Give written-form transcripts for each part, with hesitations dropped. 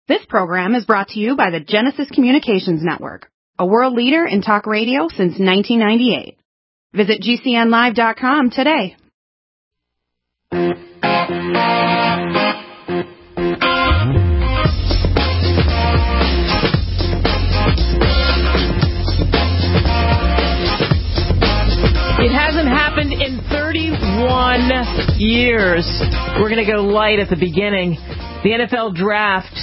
This program is brought to you by the Genesis Communications Network, a world leader in talk radio since 1998. Visit GCNlive.com today. It hasn't happened in 31 years. We're going to go light at the beginning. The NFL draft,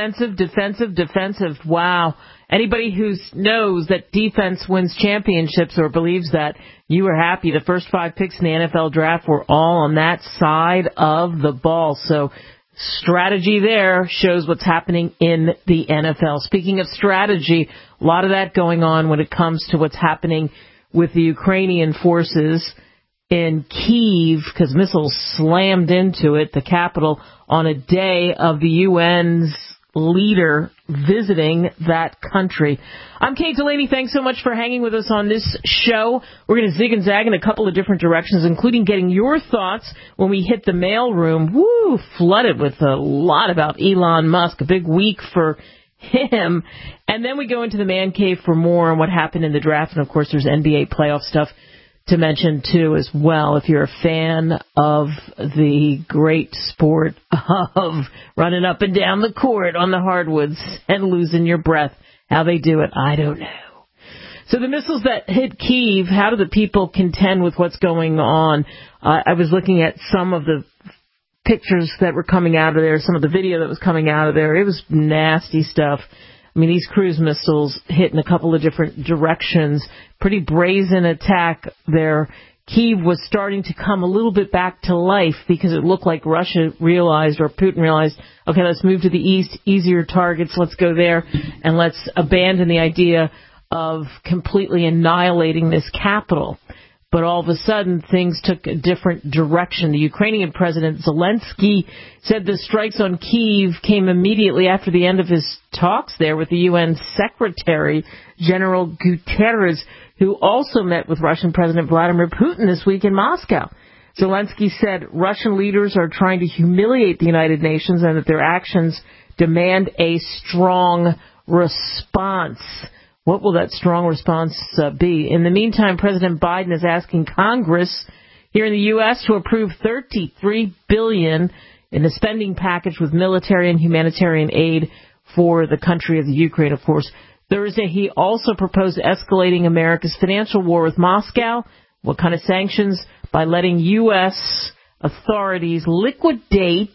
defensive. Wow. Anybody who knows that defense wins championships or believes that, you are happy. The first 5 picks in the NFL draft were all on that side of the ball. So strategy there shows what's happening in the NFL. Speaking of strategy, a lot of that going on when it comes to what's happening with the Ukrainian forces in Kyiv, because missiles slammed into it, the capital, on a day of the UN's leader visiting that country. I'm Kate Delaney. Thanks so much for hanging with us on this show. We're going to zig and zag in a couple of different directions, including getting your thoughts when we hit the mailroom. Woo, flooded with a lot about Elon Musk. A big week for him. And then we go into the man cave for more on what happened in the draft. And, of course, there's NBA playoff stuff to mention, too, as well, if you're a fan of the great sport of running up and down the court on the hardwoods and losing your breath. How they do it, I don't know. So the missiles that hit Kyiv, how do the people contend with what's going on? I was looking at some of the pictures that were coming out of there, some of the video that was coming out of there. It was nasty stuff. I mean, these cruise missiles hit in a couple of different directions. Pretty brazen attack there. Kyiv was starting to come a little bit back to life because it looked like Russia realized, or Putin realized, okay, let's move to the east, easier targets, let's go there, and let's abandon the idea of completely annihilating this capital. But all of a sudden, things took a different direction. The Ukrainian President Zelensky said the strikes on Kyiv came immediately after the end of his talks there with the UN Secretary General Guterres, who also met with Russian President Vladimir Putin this week in Moscow. Zelensky said Russian leaders are trying to humiliate the United Nations and that their actions demand a strong response. What will that strong response be? In the meantime, President Biden is asking Congress here in the U.S. to approve $33 billion in a spending package with military and humanitarian aid for the country of the Ukraine, of course. Thursday, he also proposed escalating America's financial war with Moscow. What kind of sanctions? By letting U.S. authorities liquidate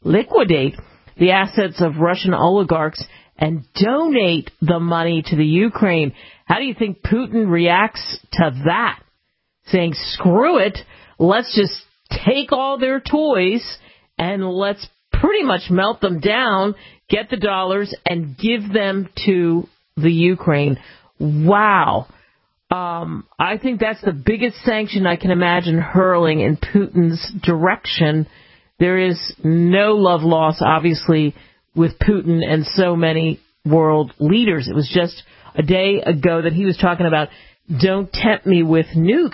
the assets of Russian oligarchs and donate the money to the Ukraine. How do you think Putin reacts to that? Saying, screw it, let's just take all their toys and let's pretty much melt them down, get the dollars, and give them to the Ukraine. Wow. I think that's the biggest sanction I can imagine hurling in Putin's direction. There is no love lost, obviously, with Putin and so many world leaders. It was just a day ago that he was talking about, don't tempt me with nukes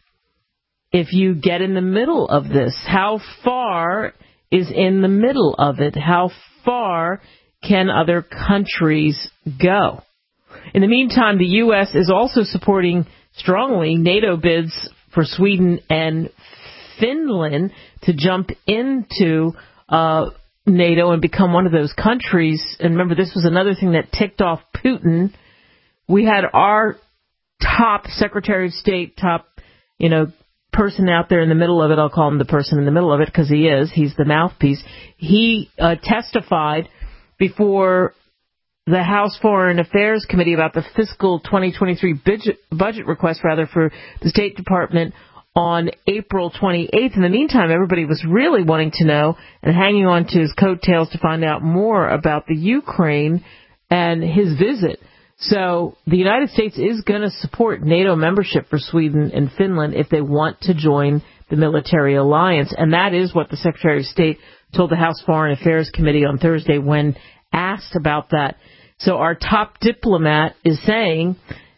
if you get in the middle of this. How far is in the middle of it? How far can other countries go? In the meantime, the U.S. is also supporting strongly NATO bids for Sweden and Finland to jump into NATO and become one of those countries. And remember, this was another thing that ticked off Putin. We had our top Secretary of State, top, person out there in the middle of it. I'll call him the person in the middle of it because he is. He's the mouthpiece. He testified before the House Foreign Affairs Committee about the fiscal 2023 budget request, for the State Department on April 28th. In the meantime, everybody was really wanting to know and hanging on to his coattails to find out more about the Ukraine and his visit. So the United States is going to support NATO membership for Sweden and Finland if they want to join the military alliance. And that is what the Secretary of State told the House Foreign Affairs Committee on Thursday when asked about that. So our top diplomat is saying,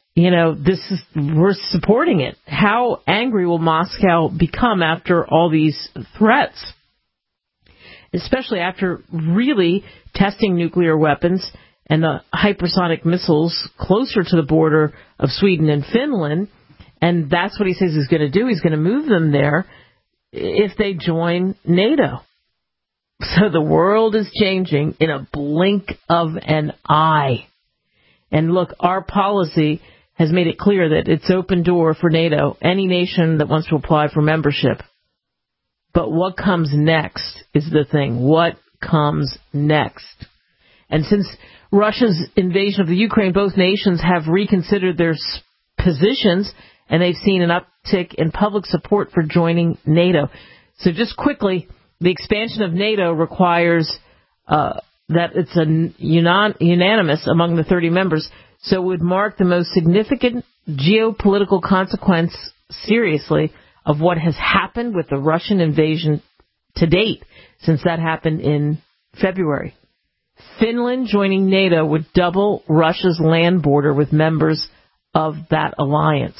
we're supporting it. How angry will Moscow become after all these threats? especially after really testing nuclear weapons and the hypersonic missiles closer to the border of Sweden and Finland. And that's what he says he's going to do. He's going to move them there if they join NATO. So the world is changing in a blink of an eye. And look, our policy has made it clear that it's open door for NATO, any nation that wants to apply for membership. But what comes next is the thing. What comes next? And since Russia's invasion of the Ukraine, both nations have reconsidered their positions, and they've seen an uptick in public support for joining NATO. So just quickly, the expansion of NATO requires that it's unanimous among the 30 members, so it would mark the most significant geopolitical consequence, seriously, of what has happened with the Russian invasion to date, since that happened in February. Finland joining NATO would double Russia's land border with members of that alliance.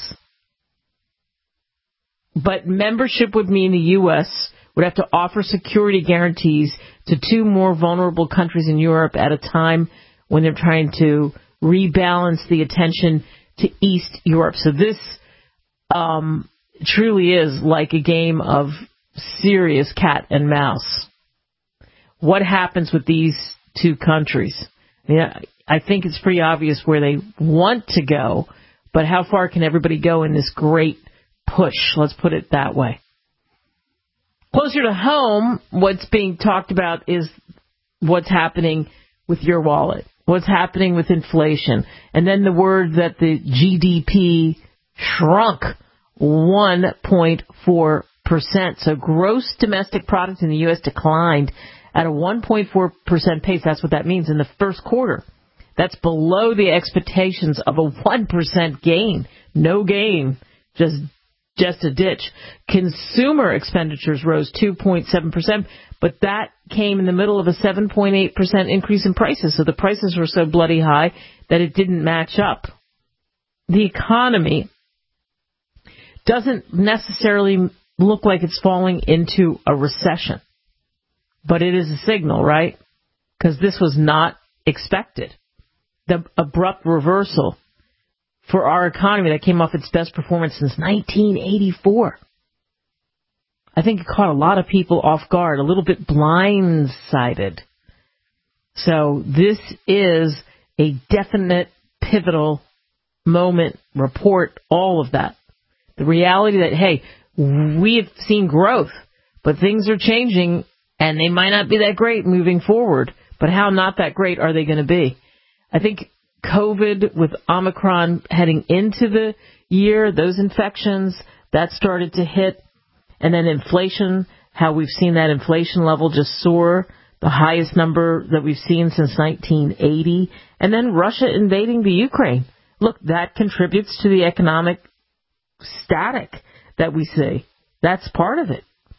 But membership would mean the U.S. would have to offer security guarantees to two more vulnerable countries in Europe at a time when they're trying to rebalance the attention to East Europe. So this truly is like a game of serious cat and mouse. What happens with these two countries? Yeah, I think it's pretty obvious where they want to go, but how far can everybody go in this great push? Let's put it that way. Closer to home, what's being talked about is what's happening with your wallet, what's happening with inflation, and then the word that the GDP shrunk 1.4%. So gross domestic product in the U.S. declined at a 1.4% pace. That's what that means in the first quarter. That's below the expectations of a 1% gain. No gain, just a ditch. Consumer expenditures rose 2.7%, but that came in the middle of a 7.8% increase in prices. So the prices were so bloody high that it didn't match up. The economy doesn't necessarily look like it's falling into a recession, but it is a signal, right? Because this was not expected. The abrupt reversal for our economy that came off its best performance since 1984. I think it caught a lot of people off guard, a little bit blindsided. So this is a definite pivotal moment, report, all of that. The reality that, hey, we have seen growth, but things are changing, and they might not be that great moving forward. But how not that great are they going to be? I think COVID with Omicron heading into the year, those infections, that started to hit. And then inflation, how we've seen that inflation level just soar, the highest number that we've seen since 1980. And then Russia invading the Ukraine. Look, that contributes to the economic static that we see. That's part of it.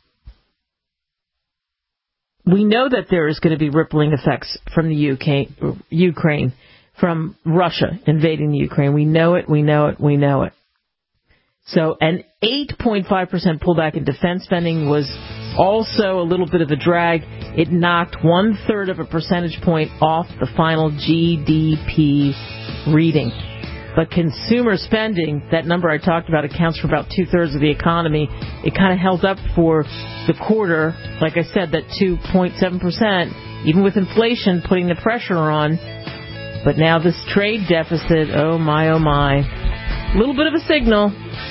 We know that there is going to be rippling effects from the Ukraine, from Russia invading the Ukraine. We know it, we know it, we know it. So an 8.5% pullback in defense spending was also a little bit of a drag. It knocked 1/3 of a percentage point off the final GDP reading. But consumer spending, that number I talked about, accounts for about 2/3 of the economy. It kind of held up for the quarter. Like I said, that 2.7%, even with inflation putting the pressure on. But now this trade deficit, oh my, oh my. A little bit of a signal.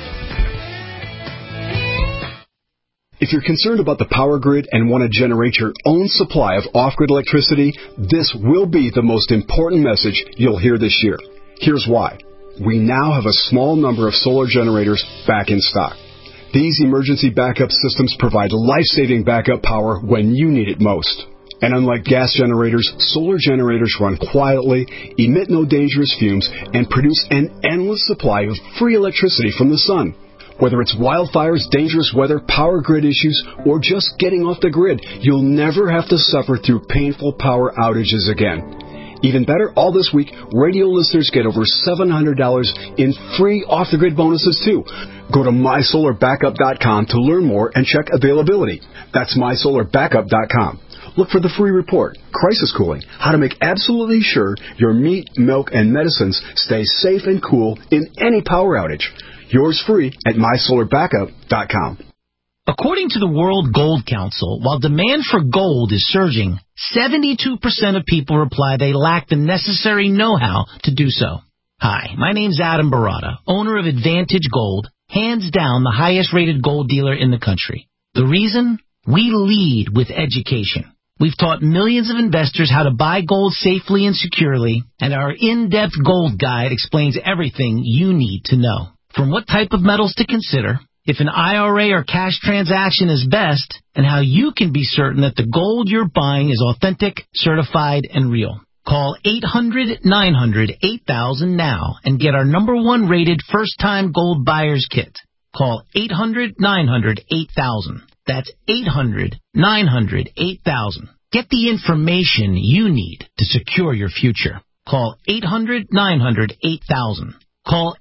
If you're concerned about the power grid and want to generate your own supply of off-grid electricity, this will be the most important message you'll hear this year. Here's why. We now have a small number of solar generators back in stock. These emergency backup systems provide life-saving backup power when you need it most. And unlike gas generators, solar generators run quietly, emit no dangerous fumes, and produce an endless supply of free electricity from the sun. Whether it's wildfires, dangerous weather, power grid issues, or just getting off the grid, you'll never have to suffer through painful power outages again. Even better, all this week, radio listeners get over $700 in free off-the-grid bonuses, too. Go to mysolarbackup.com to learn more and check availability. That's mysolarbackup.com. look for the free report, Crisis Cooling, how to make absolutely sure your meat, milk, and medicines stay safe and cool in any power outage. Yours free at mysolarbackup.com. According to the World Gold Council, while demand for gold is surging, 72% of people reply they lack the necessary know-how to do so. Hi, my name's Adam Barata, owner of Advantage Gold, hands down the highest-rated gold dealer in the country. The reason? We lead with education. We've taught millions of investors how to buy gold safely and securely, and our in-depth gold guide explains everything you need to know. From what type of metals to consider, if an IRA or cash transaction is best, and how you can be certain that the gold you're buying is authentic, certified, and real. Call 800-900-8000 now and get our #1 rated first-time gold buyer's kit. Call 800-900-8000. That's 800-900-8000. Get the information you need to secure your future. Call 800-900-8000. Call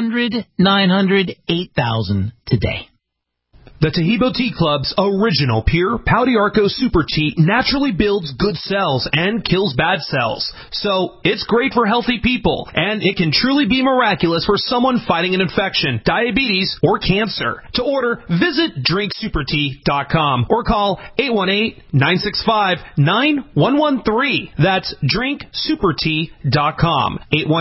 800-900-8000 today. The Tahibo Tea Club's original pure Pau d'Arco Super Tea naturally builds good cells and kills bad cells. So it's great for healthy people, and it can truly be miraculous for someone fighting an infection, diabetes, or cancer. To order, visit drinksupertea.com or call 818-965-9113. That's drinksupertea.com.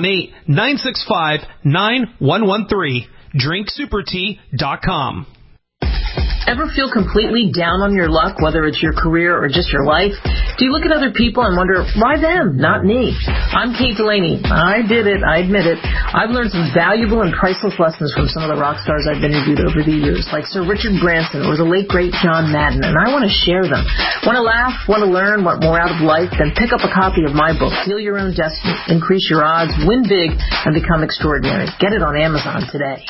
818-965-9113. drinksupertea.com. Ever feel completely down on your luck, whether it's your career or just your life? Do you look at other people and wonder, why them, not me? I'm Kate Delaney. I did it. I admit it. I've learned some valuable and priceless lessons from some of the rock stars I've interviewed over the years, like Sir Richard Branson or the late, great John Madden, and I want to share them. Want to laugh? Want to learn? Want more out of life? Then pick up a copy of my book, Steal Your Own Destiny, Increase Your Odds, Win Big, and Become Extraordinary. Get it on Amazon today.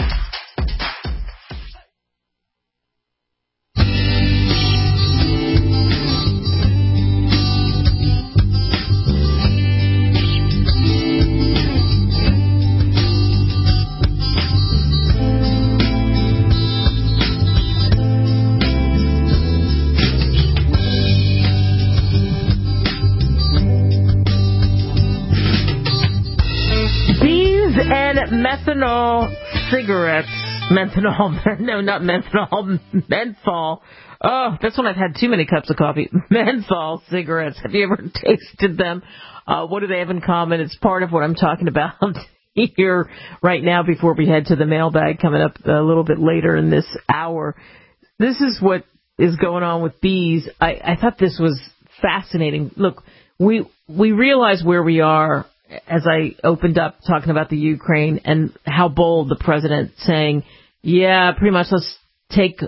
Methanol cigarettes. Menthol. No, not menthol. Menthol. Oh, that's when I've had too many cups of coffee. Menthol cigarettes. Have you ever tasted them? What do they have in common? It's part of what I'm talking about here right now before we head to the mailbag coming up a little bit later in this hour. This is what is going on with bees. I thought this was fascinating. Look, we realize where we are as I opened up talking about the Ukraine and how bold the president saying, yeah, pretty much let's take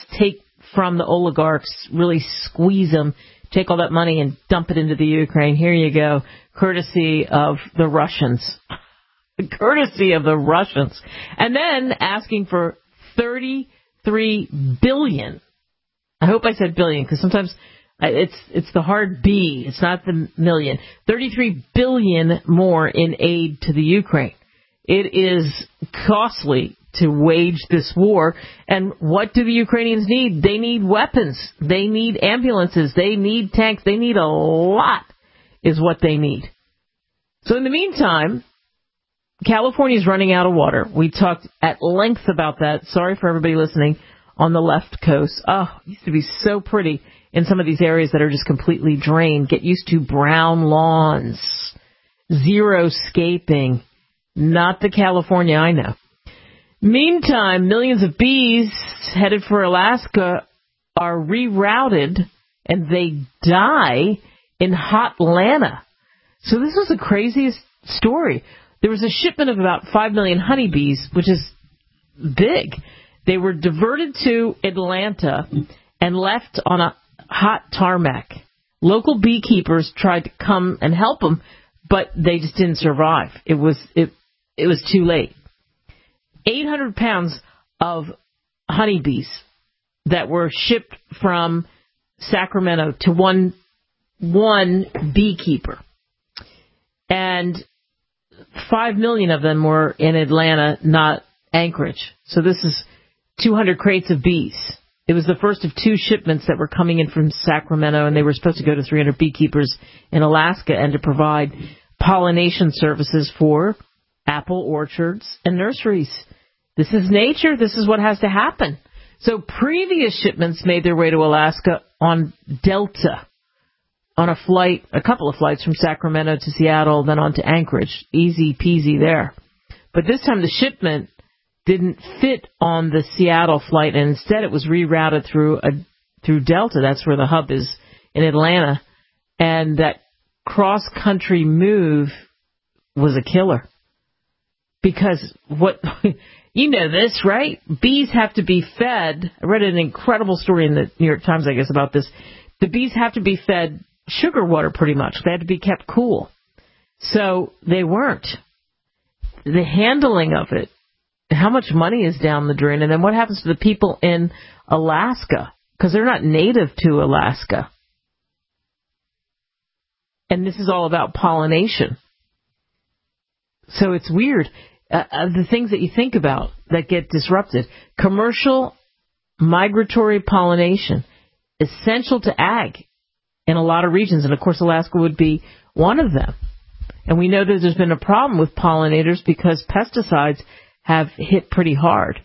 from the oligarchs, really squeeze them, take all that money and dump it into the Ukraine. Here you go, courtesy of the Russians. Courtesy of the Russians. And then asking for $33 billion. I hope I said billion, because sometimes it's the hard B. It's not the million. $33 billion more in aid to the Ukraine. It is costly to wage this war. And what do the Ukrainians need? They need weapons. They need ambulances. They need tanks. They need a lot is what they need. So in the meantime, California's running out of water. We talked at length about that. Sorry for everybody listening on the left coast. Oh, it used to be so pretty in some of these areas that are just completely drained. Get used to brown lawns, zero scaping. Not the California I know. Meantime, millions of bees headed for Alaska are rerouted and they die in Hotlanta. So this was the craziest story. There was a shipment of about 5 million honeybees, which is big. They were diverted to Atlanta and left on a hot tarmac. Local beekeepers tried to come and help them, but they just didn't survive. It was too late. 800 pounds of honeybees that were shipped from Sacramento to one beekeeper. And 5 million of them were in Atlanta, not Anchorage. So this is 200 crates of bees It was the first of 2 shipments that were coming in from Sacramento, and they were supposed to go to 300 beekeepers in Alaska and to provide pollination services for apple orchards and nurseries. This is nature. This is what has to happen. So previous shipments made their way to Alaska on Delta, on a couple of flights from Sacramento to Seattle, then on to Anchorage. Easy peasy there. But this time the shipment didn't fit on the Seattle flight, and instead it was rerouted through Delta. That's where the hub is in Atlanta. And that cross-country move was a killer. Because you know this, right? Bees have to be fed. I read an incredible story in the New York Times, I guess, about this. The bees have to be fed sugar water pretty much. They had to be kept cool. So they weren't. The handling of it, how much money is down the drain, and then what happens to the people in Alaska? Because they're not native to Alaska. And this is all about pollination. So it's weird. The things that you think about that get disrupted. Commercial migratory pollination, essential to ag in a lot of regions, and of course Alaska would be one of them. And we know that there's been a problem with pollinators because pesticides have hit pretty hard.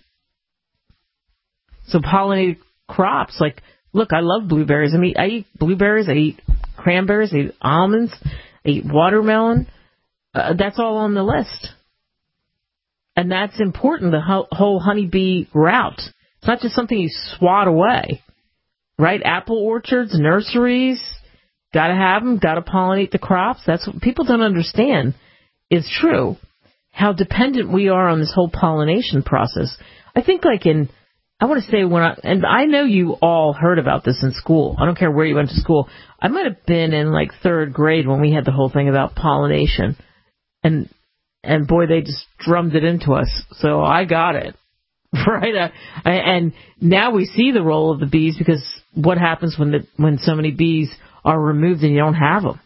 So pollinated crops, like, look, I love blueberries. I eat blueberries, I eat cranberries, I eat almonds, I eat watermelon. That's all on the list. And that's important, the whole honeybee route. It's not just something you swat away, right? Apple orchards, nurseries, got to have them, got to pollinate the crops. That's what people don't understand is true, how dependent we are on this whole pollination process. I think I want to say and I know you all heard about this in school. I don't care where you went to school. I might have been in 3rd grade when we had the whole thing about pollination. And boy, they just drummed it into us. So I got it. Right? And now we see the role of the bees, because what happens when so many bees are removed and you don't have them?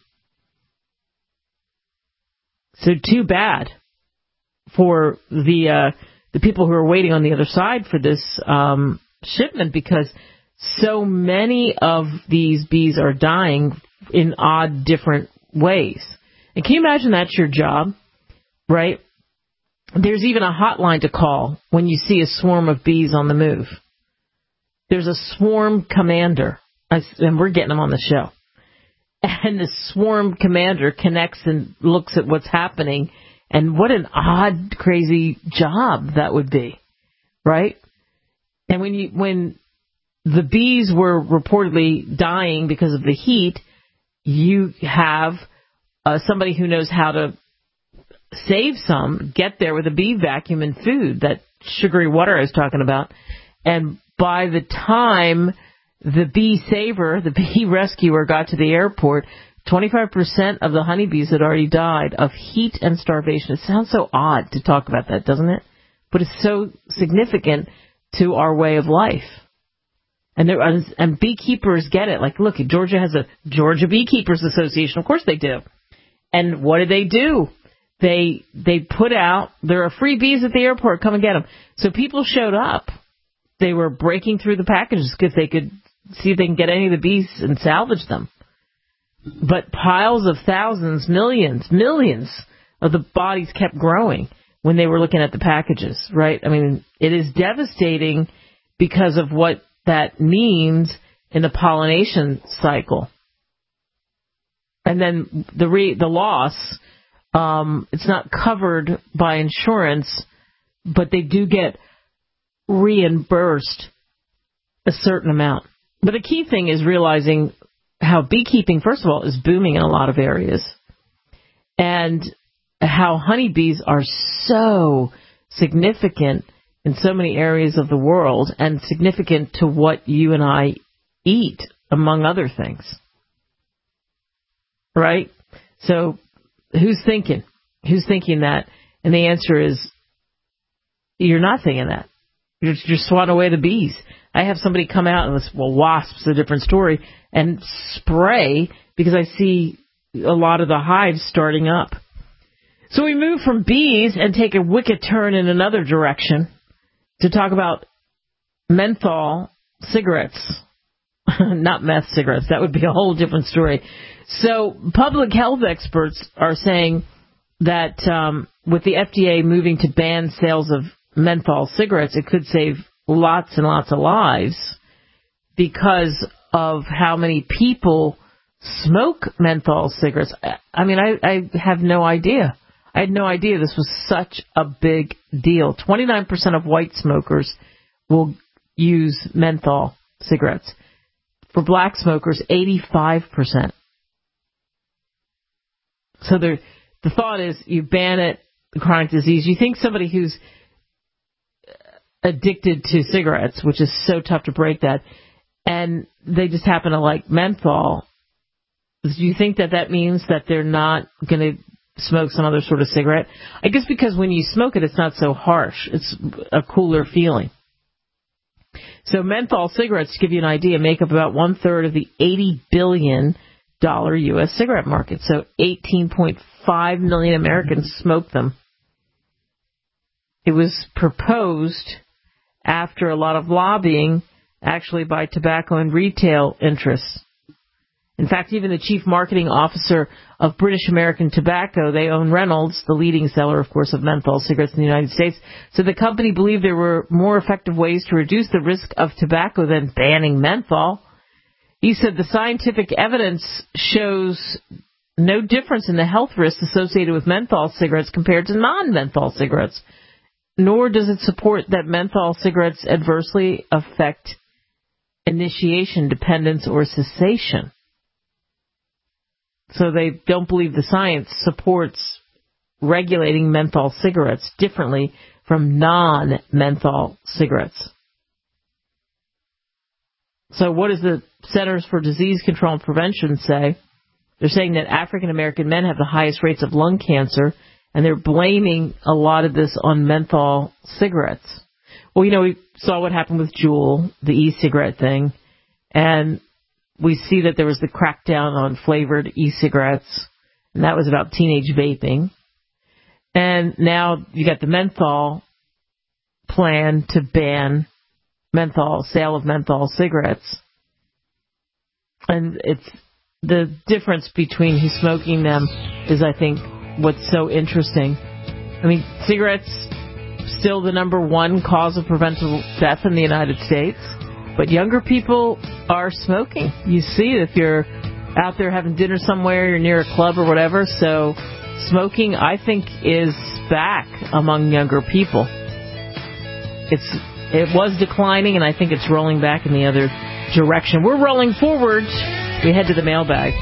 So too bad for the people who are waiting on the other side for this shipment, because so many of these bees are dying in odd, different ways. And can you imagine that's your job, right? There's even a hotline to call when you see a swarm of bees on the move. There's a swarm commander, and we're getting them on the show. And the swarm commander connects and looks at what's happening. And what an odd, crazy job that would be, right? And when the bees were reportedly dying because of the heat, you have somebody who knows how to save some, get there with a bee vacuum and food, that sugary water I was talking about. And by the time the bee saver, the bee rescuer, got to the airport, 25% of the honeybees had already died of heat and starvation. It sounds so odd to talk about that, doesn't it? But it's so significant to our way of life. And beekeepers get it. Like, look, Georgia has a Georgia Beekeepers Association. Of course they do. And what do? They put out, there are free bees at the airport, come and get them. So people showed up. They were breaking through the packages because they could see if they can get any of the bees and salvage them. But piles of thousands, millions of the bodies kept growing when they were looking at the packages, right? I mean, it is devastating because of what that means in the pollination cycle. And then the loss, it's not covered by insurance, but they do get reimbursed a certain amount. But the key thing is realizing how beekeeping, first of all, is booming in a lot of areas, and how honeybees are so significant in so many areas of the world, and significant to what you and I eat, among other things. Right? So who's thinking that? And the answer is, you're not thinking that. You're swatting away the bees. I have somebody come out, and wasps, a different story, and spray because I see a lot of the hives starting up. So we move from bees and take a wicked turn in another direction to talk about menthol cigarettes. Not meth cigarettes. That would be a whole different story. So public health experts are saying that with the FDA moving to ban sales of menthol cigarettes, it could save lots and lots of lives because of how many people smoke menthol cigarettes. I mean, I have no idea. I had no idea this was such a big deal. 29% of white smokers will use menthol cigarettes. For black smokers, 85%. So the thought is you ban it, chronic disease. You think somebody who's addicted to cigarettes, which is so tough to break that, and they just happen to like menthol, do you think that means that they're not going to smoke some other sort of cigarette? I guess because when you smoke it, it's not so harsh. It's a cooler feeling. So menthol cigarettes, to give you an idea, make up about 1/3 of the $80 billion U.S. cigarette market. So 18.5 million Americans smoke them. It was proposed after a lot of lobbying, actually by tobacco and retail interests. In fact, even the chief marketing officer of British American Tobacco, they own Reynolds, the leading seller, of course, of menthol cigarettes in the United States, said the company believed there were more effective ways to reduce the risk of tobacco than banning menthol. He said the scientific evidence shows no difference in the health risks associated with menthol cigarettes compared to non-menthol cigarettes, nor does it support that menthol cigarettes adversely affect initiation, dependence, or cessation. So they don't believe the science supports regulating menthol cigarettes differently from non-menthol cigarettes. So what does the Centers for Disease Control and Prevention say? They're saying that African American men have the highest rates of lung cancer, and they're blaming a lot of this on menthol cigarettes. Well, we saw what happened with Juul, the e-cigarette thing, and we see that there was the crackdown on flavored e-cigarettes, and that was about teenage vaping. And now you got the menthol plan to ban sale of menthol cigarettes. And it's the difference between who's smoking them is, I think, what's so interesting. I mean, cigarettes still the number one cause of preventable death in the United States. But younger people are smoking. You see it if you're out there having dinner somewhere, you're near a club or whatever. So smoking, I think, is back among younger people. It was declining, and I think it's rolling back in the other direction. We're rolling forward. We head to the mailbag.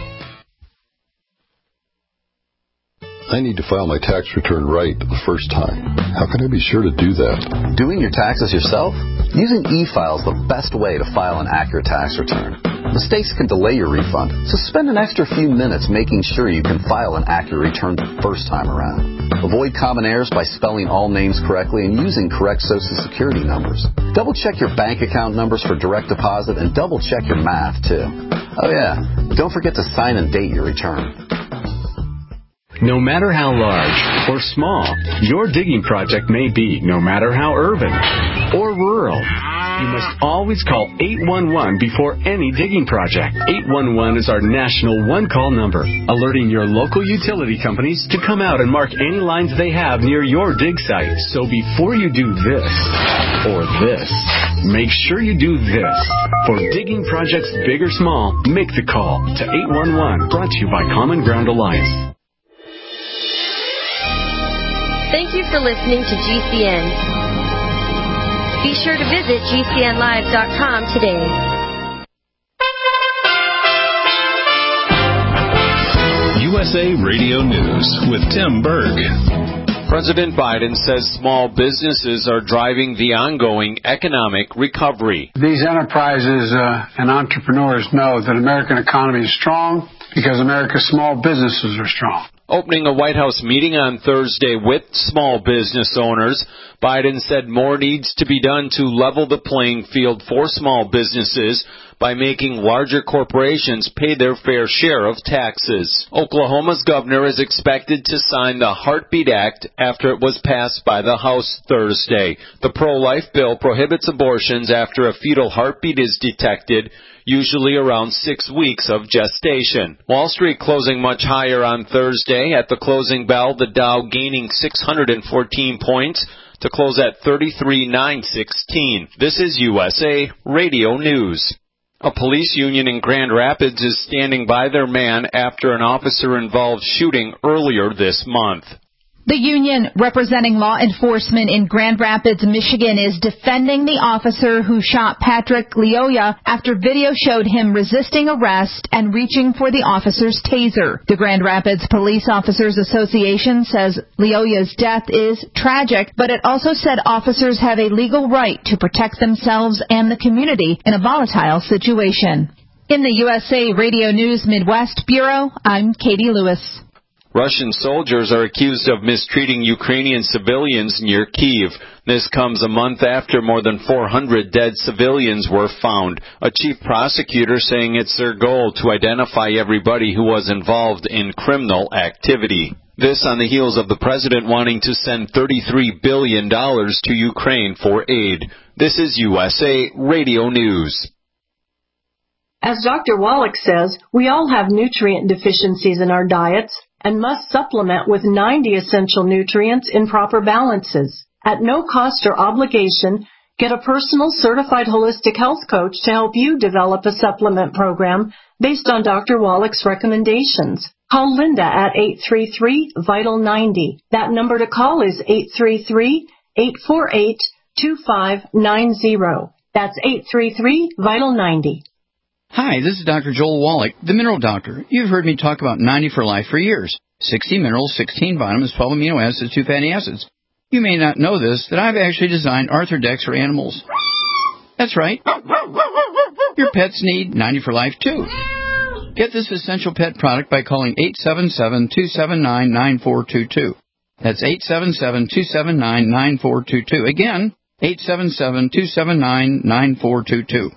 I need to file my tax return right the first time. How can I be sure to do that? Doing your taxes yourself? Using e-file is the best way to file an accurate tax return. Mistakes can delay your refund, so spend an extra few minutes making sure you can file an accurate return the first time around. Avoid common errors by spelling all names correctly and using correct Social Security numbers. Double-check your bank account numbers for direct deposit and double-check your math, too. Oh, yeah, don't forget to sign and date your return. No matter how large or small your digging project may be, no matter how urban or rural, you must always call 811 before any digging project. 811 is our national one-call number, alerting your local utility companies to come out and mark any lines they have near your dig site. So before you do this or this, make sure you do this. For digging projects big or small, make the call to 811, brought to you by Common Ground Alliance. Thank you for listening to GCN. Be sure to visit GCNlive.com today. USA Radio News with Tim Berg. President Biden says small businesses are driving the ongoing economic recovery. These enterprises and entrepreneurs know that American economy is strong because America's small businesses are strong. Opening a White House meeting on Thursday with small business owners, Biden said more needs to be done to level the playing field for small businesses by making larger corporations pay their fair share of taxes. Oklahoma's governor is expected to sign the Heartbeat Act after it was passed by the House Thursday. The pro-life bill prohibits abortions after a fetal heartbeat is detected, usually around 6 weeks of gestation. Wall Street closing much higher on Thursday. At the closing bell, the Dow gaining 614 points to close at 33,916. This is USA Radio News. A police union in Grand Rapids is standing by their man after an officer-involved shooting earlier this month. The union representing law enforcement in Grand Rapids, Michigan, is defending the officer who shot Patrick Leoya after video showed him resisting arrest and reaching for the officer's taser. The Grand Rapids Police Officers Association says Leoya's death is tragic, but it also said officers have a legal right to protect themselves and the community in a volatile situation. In the USA Radio News Midwest Bureau, I'm Katie Lewis. Russian soldiers are accused of mistreating Ukrainian civilians near Kyiv. This comes a month after more than 400 dead civilians were found. A chief prosecutor saying it's their goal to identify everybody who was involved in criminal activity. This on the heels of the president wanting to send $33 billion to Ukraine for aid. This is USA Radio News. As Dr. Wallach says, we all have nutrient deficiencies in our diets and must supplement with 90 essential nutrients in proper balances. At no cost or obligation, get a personal certified holistic health coach to help you develop a supplement program based on Dr. Wallach's recommendations. Call Linda at 833-VITAL-90. That number to call is 833-848-2590. That's 833-VITAL-90. Hi, this is Dr. Joel Wallach, the Mineral Doctor. You've heard me talk about 90 for Life for years. 60 minerals, 16 vitamins, 12 amino acids, 2 fatty acids. You may not know this, that I've actually designed Arthrodex for animals. That's right. Your pets need 90 for Life, too. Get this essential pet product by calling 877-279-9422. That's 877-279-9422. Again, 877-279-9422.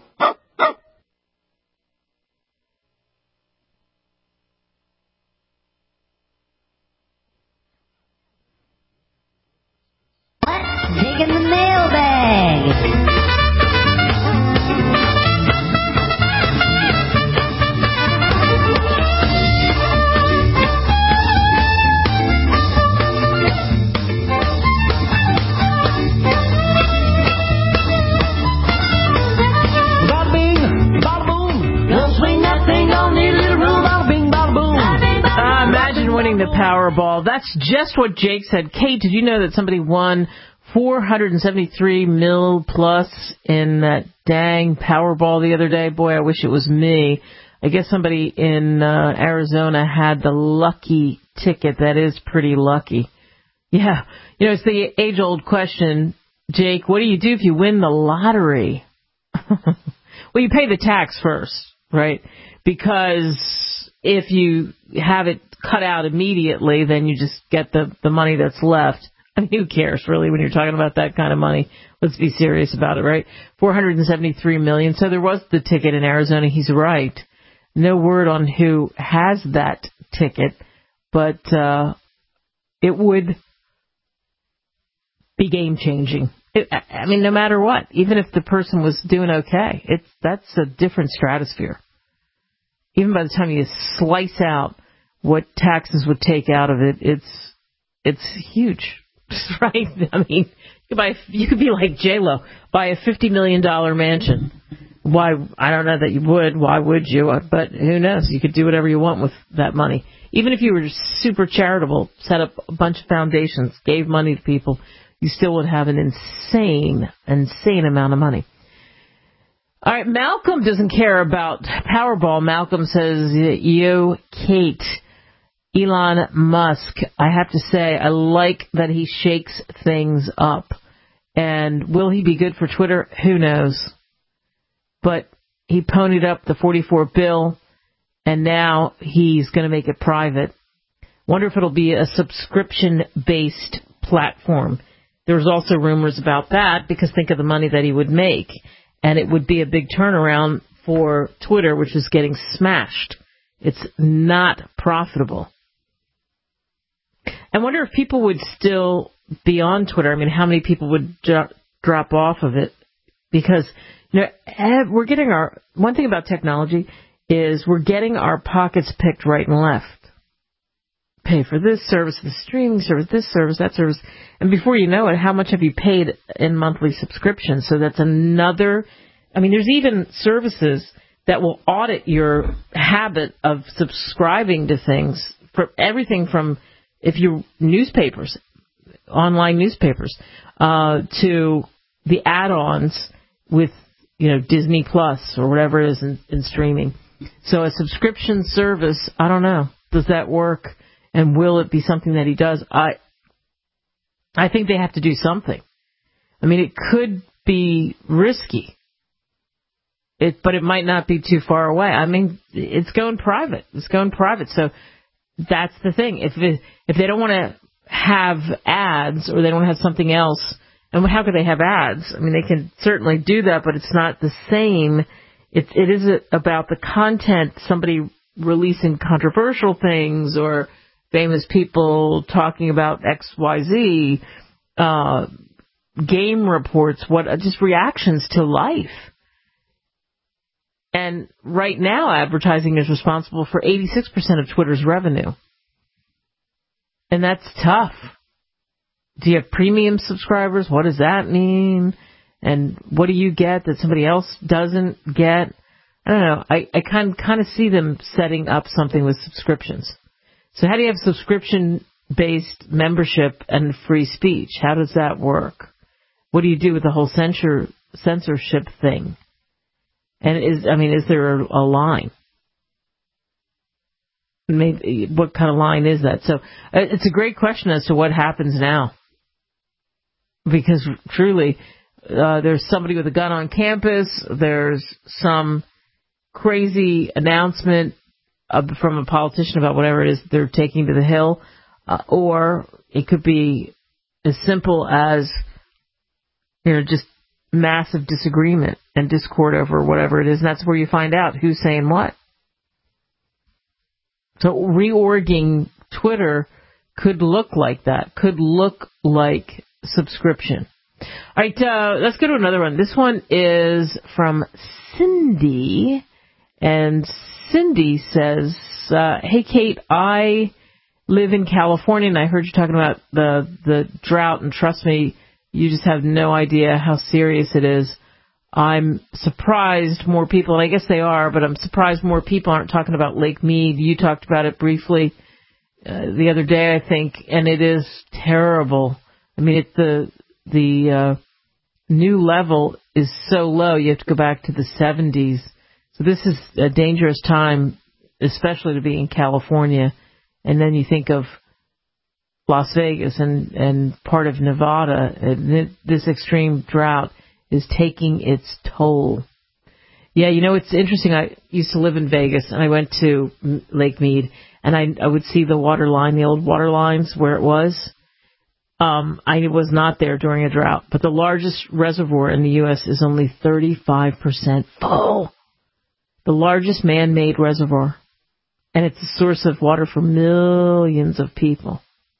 Dig in the mailbag. Bada bing, bada boom. Don't swing that thing on the little room. Bada bing, bada boom. Imagine winning the Powerball. That's just what Jake said. Kate, did you know that somebody won $473 million plus in that dang Powerball the other day? Boy, I wish it was me. I guess somebody in Arizona had the lucky ticket. That is pretty lucky. Yeah. You know, it's the age-old question, Jake, what do you do if you win the lottery? Well, you pay the tax first, right? Because if you have it cut out immediately, then you just get the money that's left. I mean, who cares, really, when you're talking about that kind of money? Let's be serious about it, right? $473 million. So there was the ticket in Arizona. He's right. No word on who has that ticket, but it would be game-changing. I mean, no matter what, even if the person was doing okay, that's a different stratosphere. Even by the time you slice out what taxes would take out of it, it's huge. Right? I mean, you could be like J-Lo, buy a $50 million mansion. Why? I don't know that you would. Why would you? But who knows? You could do whatever you want with that money. Even if you were super charitable, set up a bunch of foundations, gave money to people, you still would have an insane amount of money. All right, Malcolm doesn't care about Powerball. Malcolm says, yo, Kate, Elon Musk, I have to say, I like that he shakes things up. And will he be good for Twitter? Who knows? But he ponied up the $44 billion, and now he's going to make it private. Wonder if it'll be a subscription-based platform. There's also rumors about that because think of the money that he would make. And it would be a big turnaround for Twitter, which is getting smashed. It's not profitable. I wonder if people would still be on Twitter. I mean, how many people would drop off of it? Because, we're getting one thing about technology is we're getting our pockets picked right and left. Pay for this service, the streaming service, this service, that service. And before you know it, how much have you paid in monthly subscriptions? So that's another, there's even services that will audit your habit of subscribing to things, for everything from if you newspapers, online newspapers, to the add-ons with, Disney Plus or whatever it is in streaming. So a subscription service, I don't know. Does that work? And will it be something that he does? I think they have to do something. It could be risky. But it might not be too far away. It's going private. So that's the thing. If they don't want to have ads or they don't have something else, and how could they have ads? They can certainly do that, but it's not the same. It is about the content, somebody releasing controversial things or famous people talking about XYZ, game reports, just reactions to life. And right now, advertising is responsible for 86% of Twitter's revenue. And that's tough. Do you have premium subscribers? What does that mean? And what do you get that somebody else doesn't get? I don't know. I kind of see them setting up something with subscriptions. So how do you have subscription-based membership and free speech? How does that work? What do you do with the whole censorship thing? And is there a line? Maybe, what kind of line is that? So it's a great question as to what happens now. Because truly, there's somebody with a gun on campus. There's some crazy announcement from a politician about whatever it is they're taking to the Hill. Or it could be as simple as, just massive disagreement and discord over whatever it is. And that's where you find out who's saying what. So reorging Twitter could look like that, could look like subscription. All right, let's go to another one. This one is from Cindy. And Cindy says, hey, Kate, I live in California, and I heard you talking about the drought, and trust me, you just have no idea how serious it is. I'm surprised more people, and I guess they are, but I'm surprised more people aren't talking about Lake Mead. You talked about it briefly the other day, I think, and it is terrible. The new level is so low, you have to go back to the 70s. So this is a dangerous time, especially to be in California. And then you think of Las Vegas and part of Nevada, and this extreme drought is taking its toll. Yeah, it's interesting. I used to live in Vegas, and I went to Lake Mead, and I would see the water line, the old water lines where it was. I was not there during a drought, but the largest reservoir in the U.S. is only 35% full. The largest man-made reservoir. And it's a source of water for millions of people.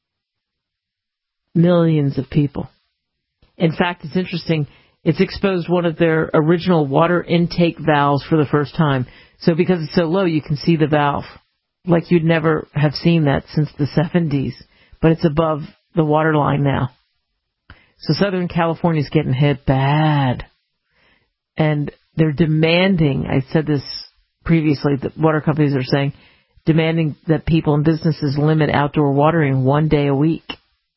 Millions of people. In fact, it's interesting. It's exposed one of their original water intake valves for the first time. So because it's so low, you can see the valve. Like you'd never have seen that since the 70s. But it's above the water line now. So Southern California's getting hit bad. And they're demanding, I said this previously, that water companies are saying, demanding that people and businesses limit outdoor watering 1 day a week.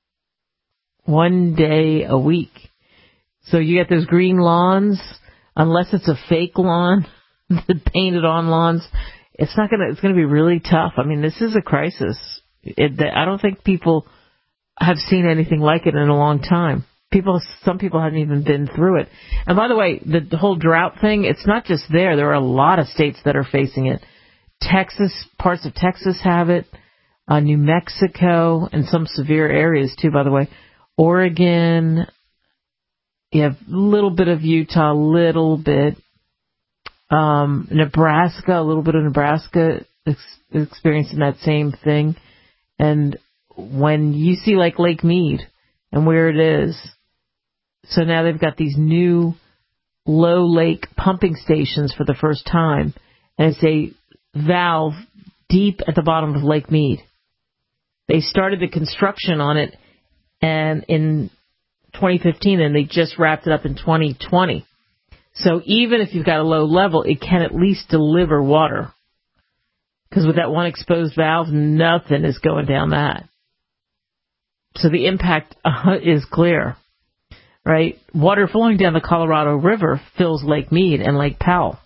1 day a week. So you get those green lawns, unless it's a fake lawn, the painted on lawns, it's going to be really tough. This is a crisis. I don't think people have seen anything like it in a long time. Some people haven't even been through it. And by the way, the whole drought thing, it's not just there. There are a lot of states that are facing it. Texas, parts of Texas have it. New Mexico, and some severe areas too, by the way. Oregon, you have a little bit of Utah, little bit. Nebraska, a little bit of Nebraska experiencing that same thing. And when you see like Lake Mead and where it is, so now they've got these new low lake pumping stations for the first time, and it's a valve deep at the bottom of Lake Mead. They started the construction on it and in 2015, and they just wrapped it up in 2020. So even if you've got a low level, it can at least deliver water. Because with that one exposed valve, nothing is going down that. So the impact is clear, right? Water flowing down the Colorado River fills Lake Mead and Lake Powell.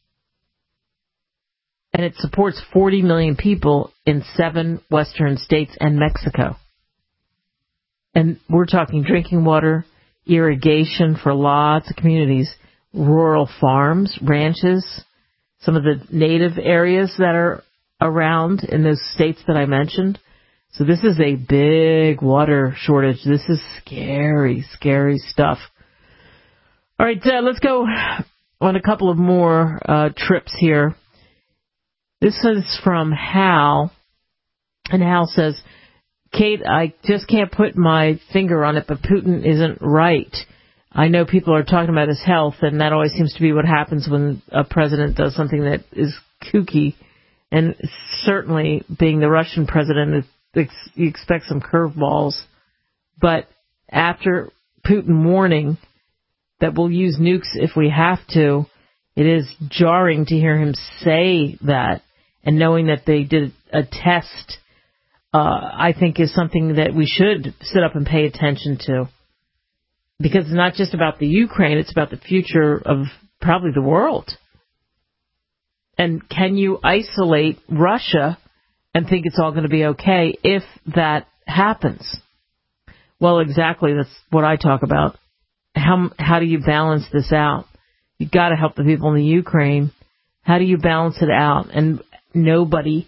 And it supports 40 million people in 7 western states and Mexico. And we're talking drinking water, irrigation for lots of communities, rural farms, ranches, some of the native areas that are around in those states that I mentioned. So this is a big water shortage. This is scary, scary stuff. All right, let's go on a couple of more trips here. This is from Hal, and Hal says, Kate, I just can't put my finger on it, but Putin isn't right. I know people are talking about his health, and that always seems to be what happens when a president does something that is kooky. And certainly, being the Russian president, you expect some curveballs. But after Putin warning that we'll use nukes if we have to, it is jarring to hear him say that. And knowing that they did a test, I think is something that we should sit up and pay attention to. Because it's not just about the Ukraine, it's about the future of probably the world. And can you isolate Russia and think it's all going to be okay if that happens? Well, exactly, that's what I talk about. How do you balance this out? You've got to help the people in the Ukraine. How do you balance it out? And nobody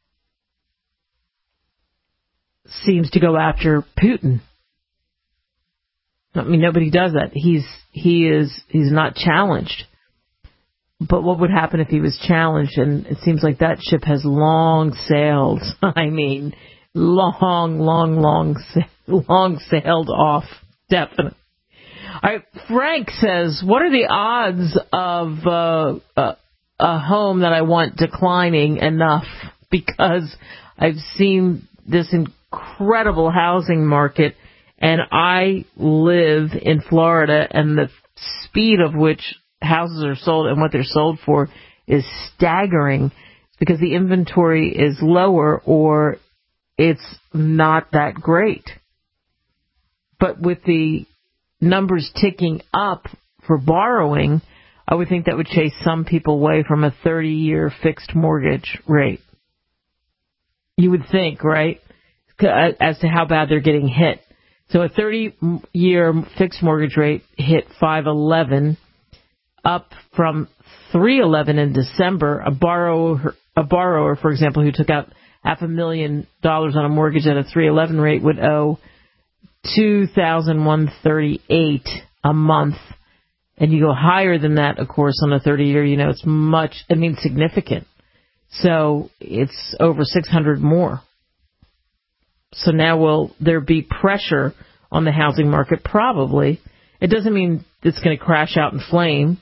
seems to go after Putin. I mean, nobody does that. He's not challenged. But what would happen if he was challenged? And it seems like that ship has long sailed. I mean, long sailed off. Definitely. All right, Frank says, what are the odds of a home that I want declining enough? Because I've seen this incredible housing market, and I live in Florida, and the speed of which houses are sold and what they're sold for is staggering. It's because the inventory is lower or it's not that great. But with the numbers ticking up for borrowing, I would think that would chase some people away from a 30-year fixed mortgage rate. You would think, right? As to how bad they're getting hit. So a 30-year fixed mortgage rate hit 5.11, up from 3.11 in December. A borrower, for example, who took out $500,000 on a mortgage at a 3.11 rate would owe $2,138 a month. And you go higher than that, of course, on a 30-year, it's significant. So it's over $600 more. So now will there be pressure on the housing market? Probably. It doesn't mean it's going to crash out in flame.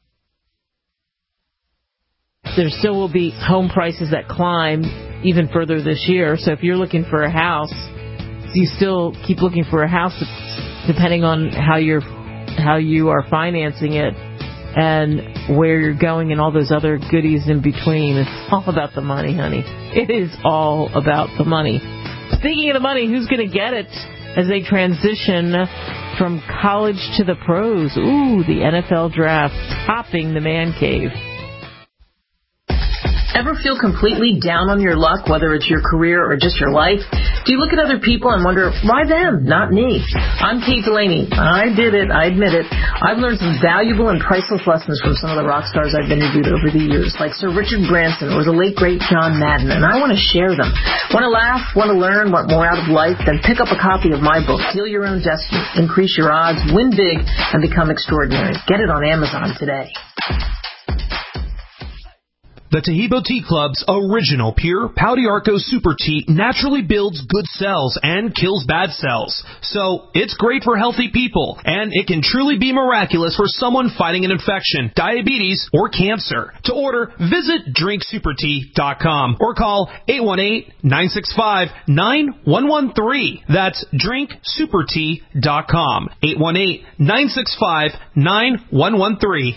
There still will be home prices that climb even further this year. So if you're looking for a house, you still keep looking for a house depending on how you are financing it and where you're going and all those other goodies in between. It's all about the money, honey. It is all about the money. Speaking of the money, who's going to get it as they transition from college to the pros? Ooh, the NFL draft topping the man cave. Ever feel completely down on your luck, whether it's your career or just your life? Do you look at other people and wonder, why them, not me? I'm Kate Delaney. I did it. I admit it. I've learned some valuable and priceless lessons from some of the rock stars I've interviewed over the years, like Sir Richard Branson or the late, great John Madden, and I want to share them. Want to laugh? Want to learn? Want more out of life? Then pick up a copy of my book, Heal Your Own Destiny, Increase Your Odds, Win Big, and Become Extraordinary. Get it on Amazon today. The Taheebo Tea Club's original pure Pouty Arco Super Tea naturally builds good cells and kills bad cells. So, it's great for healthy people, and it can truly be miraculous for someone fighting an infection, diabetes, or cancer. To order, visit drinksupertea.com or call 818-965-9113. That's drinksupertea.com. 818-965-9113.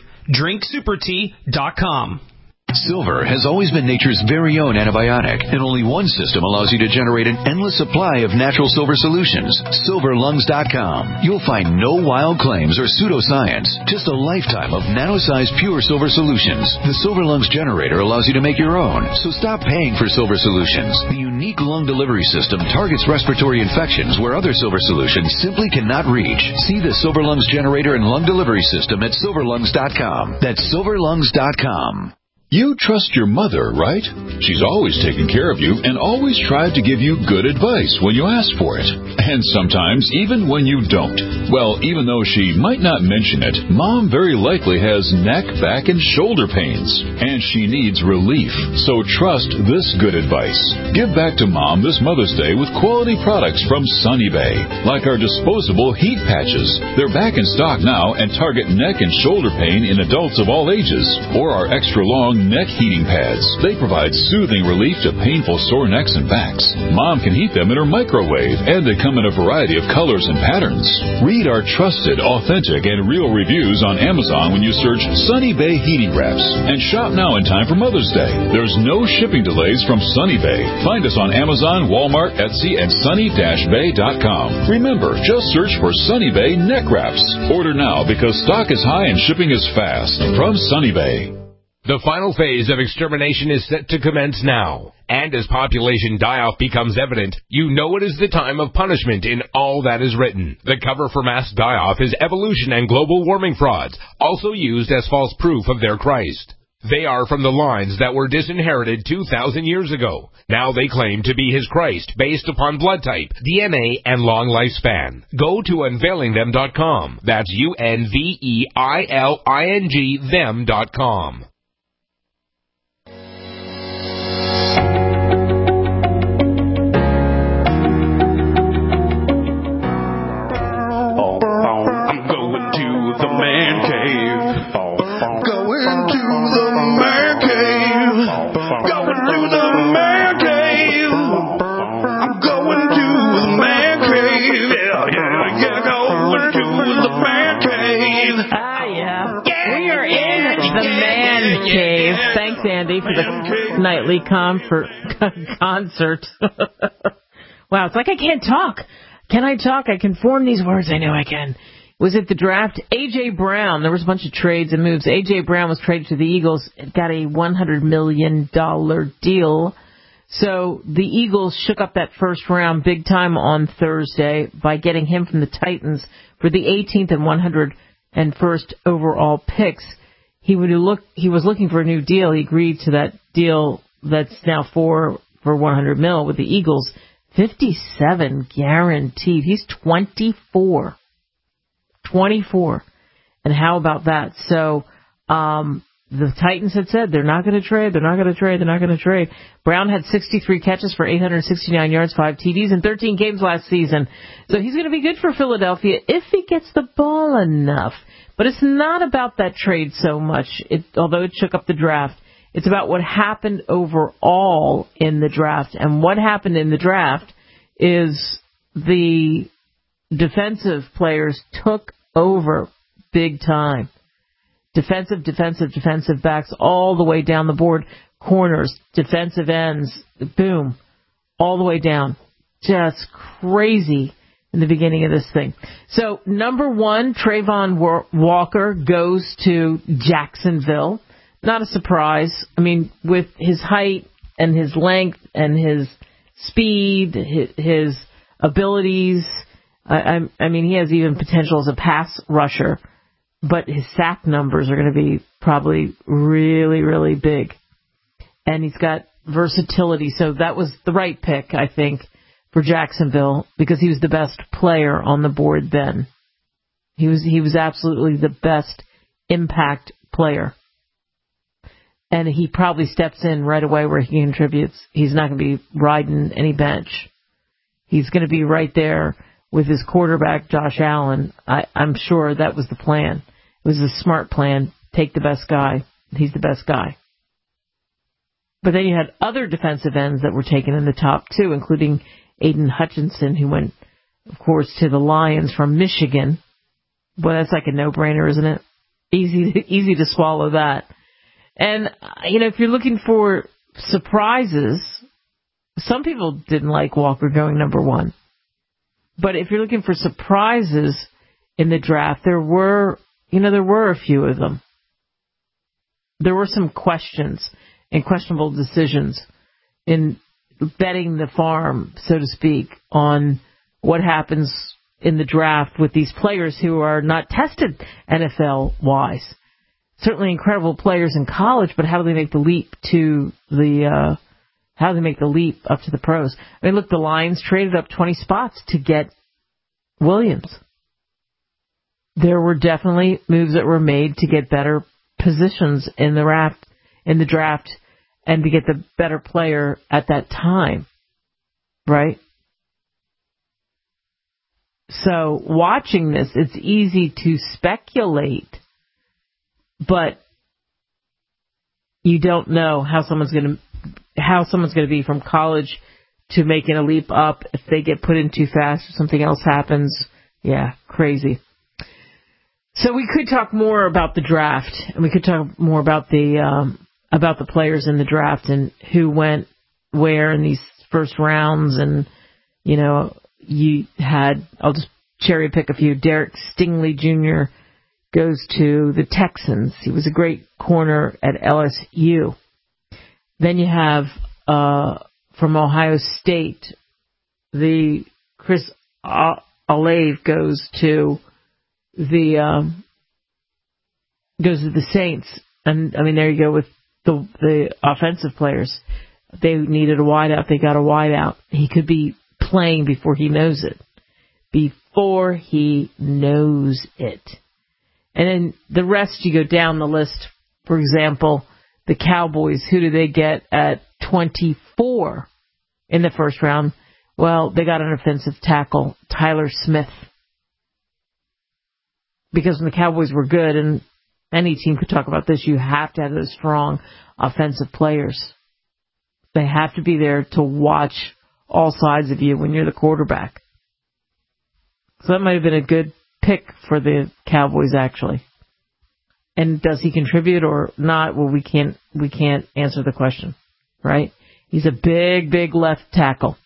drinksupertea.com. Silver has always been nature's very own antibiotic, and only one system allows you to generate an endless supply of natural silver solutions. SilverLungs.com. You'll find no wild claims or pseudoscience, just a lifetime of nano-sized pure silver solutions. The Silver Lungs generator allows you to make your own, so stop paying for silver solutions. The unique lung delivery system targets respiratory infections where other silver solutions simply cannot reach. See the Silver Lungs generator and lung delivery system at SilverLungs.com. That's SilverLungs.com. You trust your mother, right? She's always taken care of you and always tried to give you good advice when you ask for it. And sometimes even when you don't. Well, even though she might not mention it, Mom very likely has neck, back, and shoulder pains. And she needs relief. So trust this good advice. Give back to Mom this Mother's Day with quality products from Sunny Bay. Like our disposable heat patches. They're back in stock now and target neck and shoulder pain in adults of all ages. Or our extra long neck heating pads. They provide soothing relief to painful sore necks and backs. Mom can heat them in her microwave, and they come in a variety of colors and patterns. Read our trusted, authentic, and real reviews on Amazon when you search Sunny Bay Heating Wraps. And shop now in time for Mother's Day. There's no shipping delays from Sunny Bay. Find us on Amazon, Walmart, Etsy, and sunny-bay.com. Remember, just search for Sunny Bay Neck Wraps. Order now because stock is high and shipping is fast. From Sunny Bay. The final phase of extermination is set to commence now. And as population die-off becomes evident, you know it is the time of punishment in all that is written. The cover for mass die-off is evolution and global warming frauds, also used as false proof of their Christ. They are from the lines that were disinherited 2,000 years ago. Now they claim to be his Christ based upon blood type, DNA, and long lifespan. Go to unveilingthem.com. That's UNVEILING them.com. Andy, for the nightly concert. Wow, it's like I can't talk. Can I talk? I can form these words. I know I can. Was it the draft? A.J. Brown. There was a bunch of trades and moves. A.J. Brown was traded to the Eagles. It got a $100 million deal. So the Eagles shook up that first round big time on Thursday by getting him from the Titans for the 18th and 101st overall picks. He was looking for a new deal. He agreed to that deal that's now for $100 million with the Eagles. 57 guaranteed. He's 24. 24. And how about that? So, the Titans had said they're not going to trade. Brown had 63 catches for 869 yards, 5 TDs in 13 games last season. So he's going to be good for Philadelphia if he gets the ball enough. But it's not about that trade so much, although it shook up the draft. It's about what happened overall in the draft. And what happened in the draft is the defensive players took over big time. Defensive backs all the way down the board. Corners, defensive ends, boom, all the way down. Just crazy in the beginning of this thing. So, number 1, Trayvon Walker goes to Jacksonville. not a surprise. I mean, with his height and his length and his speed, his abilities, I mean, he has even potential as a pass rusher, but his sack numbers are going to be probably really, really big. And he's got versatility, so that was the right pick, I think, for Jacksonville, because he was the best player on the board then. He was absolutely the best impact player. And he probably steps in right away where he contributes. He's not going to be riding any bench. He's going to be right there with his quarterback, Josh Allen. I'm sure that was the plan. It was a smart plan. Take the best guy. He's the best guy. But then you had other defensive ends that were taken in the top two, including Aiden Hutchinson, who went, of course, to the Lions from Michigan. Well, that's like a no-brainer, isn't it? Easy to swallow that. And, if you're looking for surprises, some people didn't like Walker going number one. But if you're looking for surprises in the draft, there were a few of them. There were some questions and questionable decisions in betting the farm, so to speak, on what happens in the draft with these players who are not tested NFL-wise. Certainly incredible players in college, but how do they make the leap up to the pros? I mean, look, the Lions traded up 20 spots to get Williams. There were definitely moves that were made to get better positions in the draft, and to get the better player at that time, right? So watching this, it's easy to speculate, but you don't know how someone's going to be from college to making a leap up. If they get put in too fast or something else happens, yeah, crazy. So we could talk more about the draft, and we could talk more about the players in the draft and who went where in these first rounds. And, you had, I'll just cherry pick a few. Derek Stingley Jr. goes to the Texans. He was a great corner at LSU. Then you have, from Ohio State, the Chris Olave goes to the Saints. And, I mean, there you go with the offensive players. They needed a wideout. They got a wideout. He could be playing before he knows it. And then the rest, you go down the list. For example, the Cowboys, who do they get at 24 in the first round? Well, they got an offensive tackle, Tyler Smith. Because when the Cowboys were good, and any team could talk about this, you have to have those strong offensive players. They have to be there to watch all sides of you when you're the quarterback. So that might have been a good pick for the Cowboys, actually. And does he contribute or not? Well, we can't answer the question, right? He's a big, big left tackle.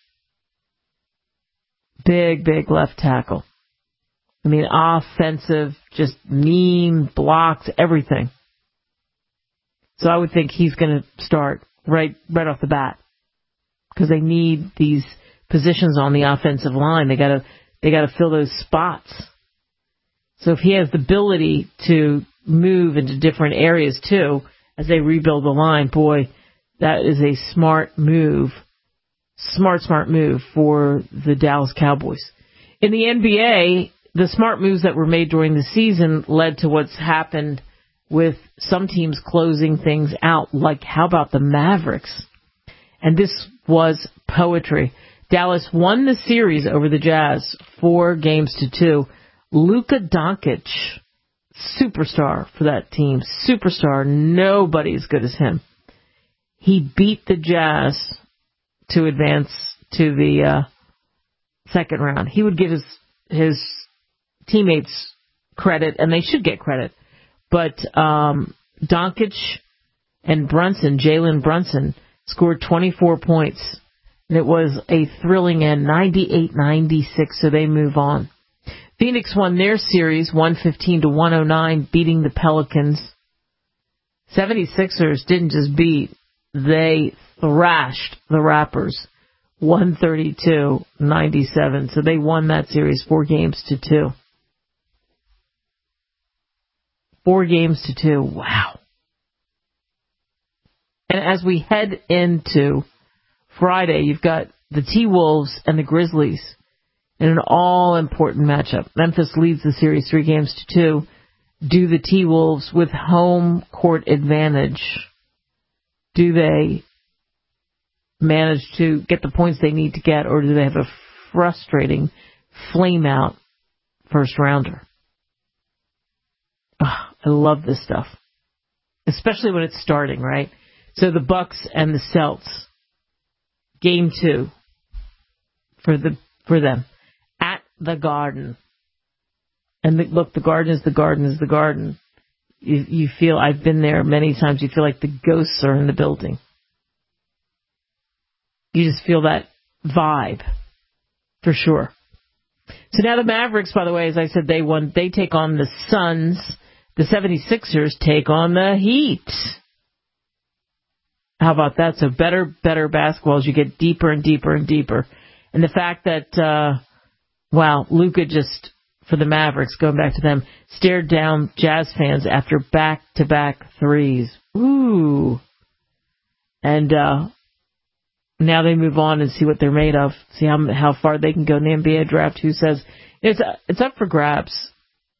Big, big left tackle. I mean, offensive, just mean, blocks, everything. So I would think he's going to start right off the bat, because they need these positions on the offensive line. They got to fill those spots. So if he has the ability to move into different areas too, as they rebuild the line, boy, that is a smart move. Smart move for the Dallas Cowboys. In the NBA, the smart moves that were made during the season led to what's happened with some teams closing things out. Like, how about the Mavericks? And this was poetry. Dallas won the series over the Jazz 4-2. Luka Doncic, superstar for that team. Superstar. Nobody as good as him. He beat the Jazz to advance to the second round. He would give his teammates credit, and they should get credit. But Doncic and Jalen Brunson, scored 24 points. And it was a thrilling end, 98-96, so they move on. Phoenix won their series 115-109, beating the Pelicans. 76ers didn't just beat, they thrashed the Rappers 132-97. So they won that series 4-2. 4-2. Wow. And as we head into Friday, you've got the T-Wolves and the Grizzlies in an all-important matchup. Memphis leads the series 3-2. Do the T-Wolves with home court advantage, do they manage to get the points they need to get, or do they have a frustrating flame-out first-rounder? I love this stuff, especially when it's starting, right? So the Bucks and the Celts, Game 2 for them at the Garden. And look, the Garden is the Garden is the Garden. You feel, I've been there many times, you feel like the ghosts are in the building. You just feel that vibe, for sure. So now the Mavericks, by the way, as I said, they won. They take on the Suns. The 76ers take on the Heat. How about that? So better basketball as you get deeper and deeper and deeper. And the fact that, Luka just, for the Mavericks, going back to them, stared down Jazz fans after back-to-back threes. Ooh. And now they move on and see what they're made of, see how far they can go in the NBA draft. Who says it's up for grabs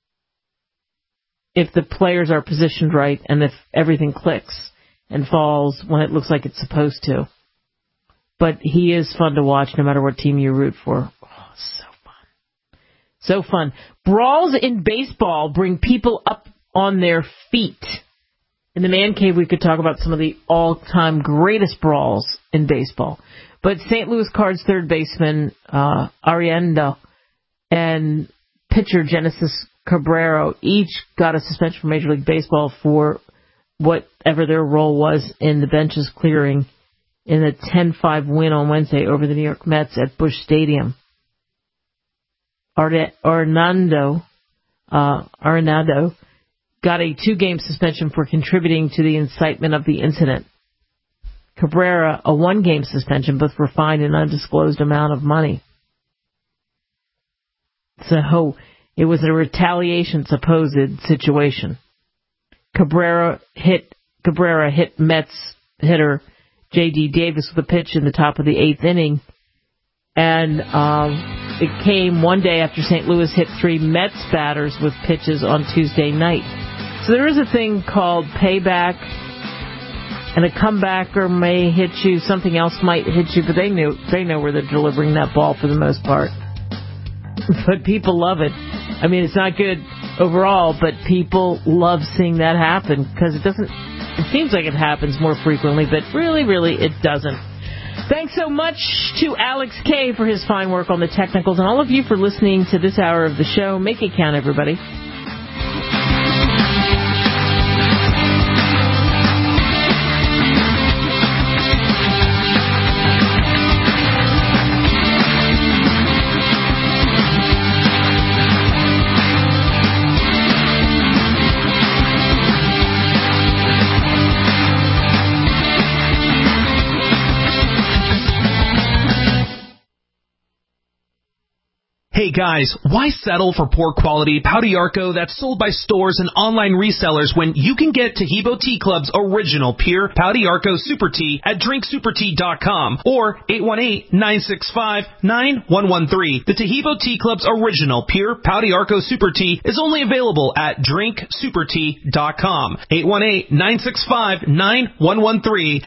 if the players are positioned right and if everything clicks and falls when it looks like it's supposed to. But he is fun to watch no matter what team you root for. Oh, so fun. Brawls in baseball bring people up on their feet. In the Man Cave, we could talk about some of the all-time greatest brawls in baseball. But St. Louis Cards third baseman Ariendo and pitcher Genesis Cabrera each got a suspension from Major League Baseball for whatever their role was in the benches clearing in a 10-5 win on Wednesday over the New York Mets at Busch Stadium. Arenado got a 2-game suspension for contributing to the incitement of the incident. Cabrera, a 1-game suspension, both were fined an undisclosed amount of money. So it was a retaliation supposed situation. Cabrera hit Mets hitter J.D. Davis with a pitch in the top of the 8th inning, and it came one day after St. Louis hit 3 Mets batters with pitches on Tuesday night. So there is a thing called payback, and a comebacker may hit you, something else might hit you, but they know where they're delivering that ball for the most part. But people love it. I mean, it's not good overall, but people love seeing that happen because it seems like it happens more frequently, but really, it doesn't. Thanks so much to Alex K. for his fine work on the technicals, and all of you for listening to this hour of the show. Make it count, everybody. Hey guys, why settle for poor quality Pau d'Arco that's sold by stores and online resellers when you can get Taheebo Tea Club's original pure Pau d'Arco Super Tea at drinksupertea.com or 818-965-9113. The Taheebo Tea Club's original pure Pau d'Arco Super Tea is only available at drinksupertea.com. 818-965-9113.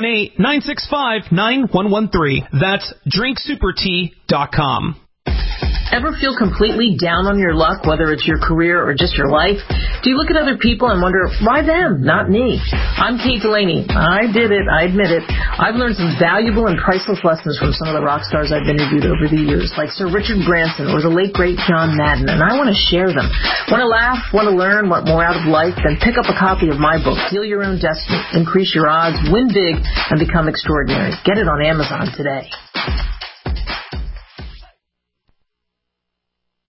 818-965-9113. That's drinksupertea.com. Ever feel completely down on your luck, whether it's your career or just your life? Do you look at other people and wonder, why them, not me? I'm Kate Delaney. I did it. I admit it. I've learned some valuable and priceless lessons from some of the rock stars I've interviewed over the years, like Sir Richard Branson or the late, great John Madden, and I want to share them. Want to laugh, want to learn, want more out of life? Then pick up a copy of my book, Deal Your Own Destiny, Increase Your Odds, Win Big, and Become Extraordinary. Get it on Amazon today.